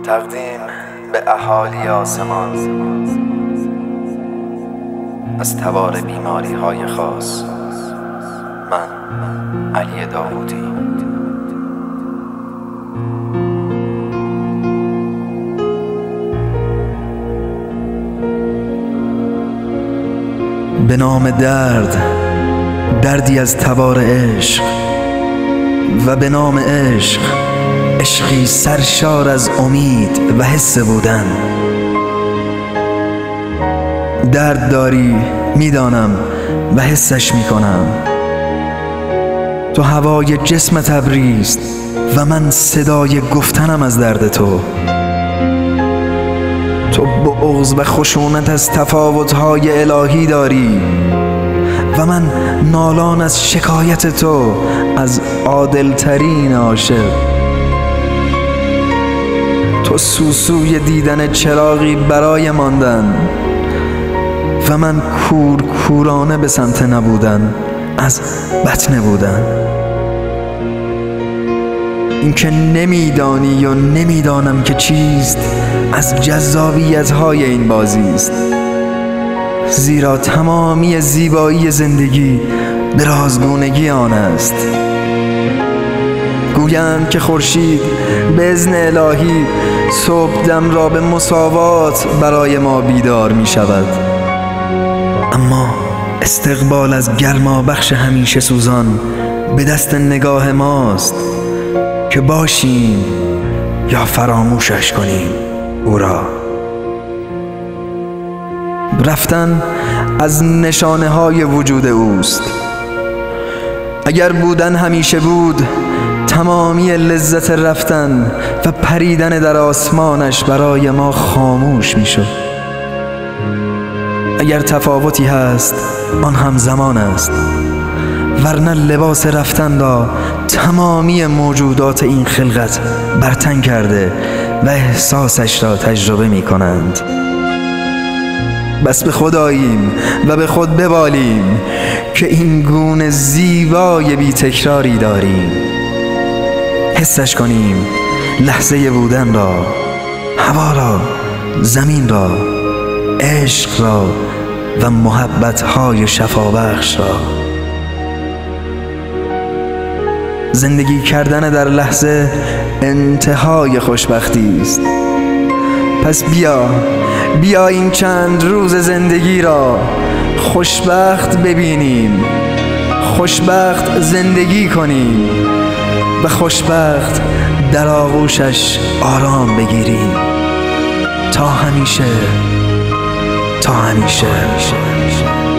تقدیم به اهالی آسمان از تبار بیماری های خاص. من علی داوودی. به نام درد، دردی از تبار عشق، و به نام عشق، عشقی سرشار از امید و حس بودن. درد داری میدانم و حسش میکنم. تو هوای جسم تبریز و من صدای گفتنم از درد تو. تو بغض و خشونت از تفاوت‌های الهی داری و من نالان از شکایت تو از عادل‌ترین عاشق. تو سوسوی دیدن چراغی برای ماندن و من کورکورانه به سمت نبودن از بطن بودن. این که نمیدانی و نمیدانم که چیست از جذابیت‌های این بازی است، زیرا تمامی زیبایی زندگی به رازگونگی آن است. گویند که خورشید به اذن الهی صبحدم را به مساوات برای ما بیدار می شود، اما استقبال از گرما بخش همیشه سوزان به دست نگاه ماست که باشیم یا فراموشش کنیم او را. رفتن از نشانه های وجود اوست. اگر بودن همیشه بود، تمامی لذت رفتن و پریدن در آسمانش برای ما خاموش می شد. اگر تفاوتی هست، آن هم زمان است، ورنه لباس رفتن را تمامی موجودات این خلقت برتن کرده و احساسش را تجربه می کنند. بس به خود آییم و به خود ببالیم که این گونه زیبای بی تکراری داریم. حسش کنیم، لحظه بودن را، هوا را، زمین را، عشق را و محبت‌های شفابخش را. زندگی کردن در لحظه انتهای خوشبختی است. پس بیا این چند روز زندگی را خوشبخت ببینیم، خوشبخت زندگی کنیم و خوشبخت در آغوشش آرام بگیریم تا همیشه.